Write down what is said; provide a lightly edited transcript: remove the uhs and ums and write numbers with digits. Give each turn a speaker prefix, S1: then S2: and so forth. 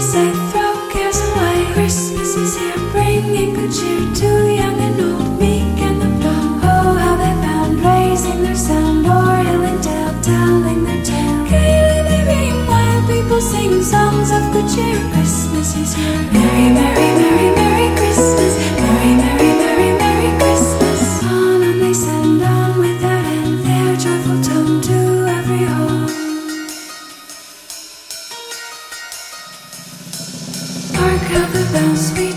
S1: say throw cares away. Christmas is here, bringing good cheer to young and old, meek and the bold. Oh, how they found, raising their sound o'er hill and dale, telling their tale. Gaily they ring, while people sing songs of good cheer. Christmas is here. Merry, merry, merry, merry Christmas. Merry, merry, merry, merry Christmas. On they send on without end their joyful tone to every home. Hark how the bells we